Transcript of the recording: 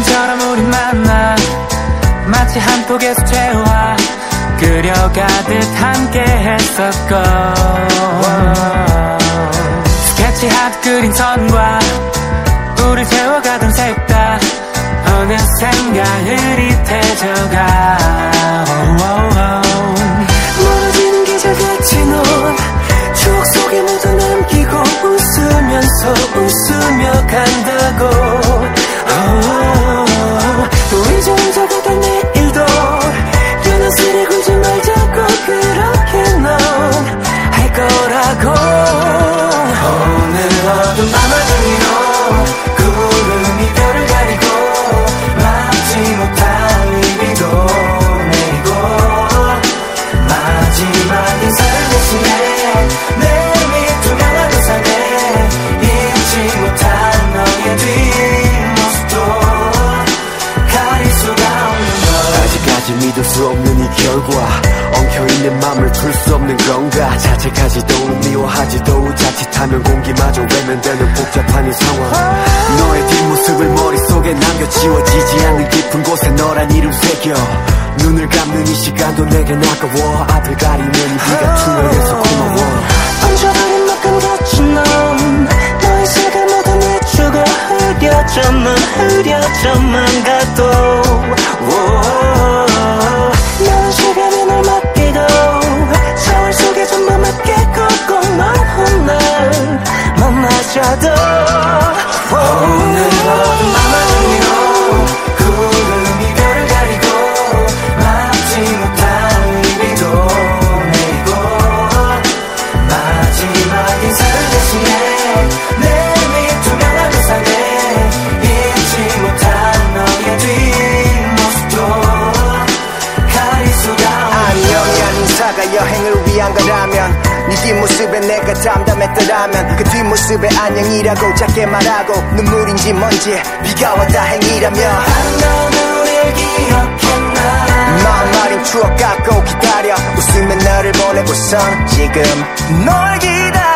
우연처럼 우린 만나 마치 한 폭에서 재화 그려가듯 함께 했었고 스케치하듯 그린 선과 우릴 세워가던 색깔 어느샌가 흐릿해져가 멀어지는 계절같이 넌 추억 속에 모두 남기고 웃으면서 웃으며 간다고 또 이제 혼자 가던 내일도 연한스레 굴지 말자고 그렇게 넌 할 거라고 오늘 어둠 밤하늘 위로 구름이 별을 가리고 막지 못한 이비도 내리고 마지막 인사를 대신해 내 투명한 우산에 잊지 못한 너의 뒷모습도 가릴 수가 없는 걸 아직까지 믿을 수 없는 이 결과 엉켜있는 맘을 풀 수 없는 건가 자책하지도 미워하지도 자칫하면 공기마저 외면되는 복잡한 이 상황 너의 뒷모습을 머릿속에 남겨 지워지지 않는 깊은 곳에 너란 이름 새겨 눈을 감는 이 시간도 내겐 아까워 앞을 가리는 네가 투명해서 고마워 얹어버린 만큼 갇힌 넌 너의 색을 모두 내주고 흐려져만 가도 너는 시간에 널 맡기도 저울 속에 좀만 맞게 걷고 넌 훗날 만나자도 오늘 어둠 밤하늘 위로 구름이 별을 가리고 막지 못한 이비도 내리고 마지막 인사를 대신해 내 투명한 우산에 잊지 못한 너의 뒷모습도 가릴 수가 없는 안녕이란 인사가 여행을 위한 거라면 네 뒷모습에 내가 담담했더라면 그 뒷모습에 안녕이라고 작게 말하고 눈물인지 뭔지 비가 와 다행이라며 넌 우릴 기억했나 마음 마린 추억 갖고 기다려 웃으며 너를 보내고선 지금 널 기다려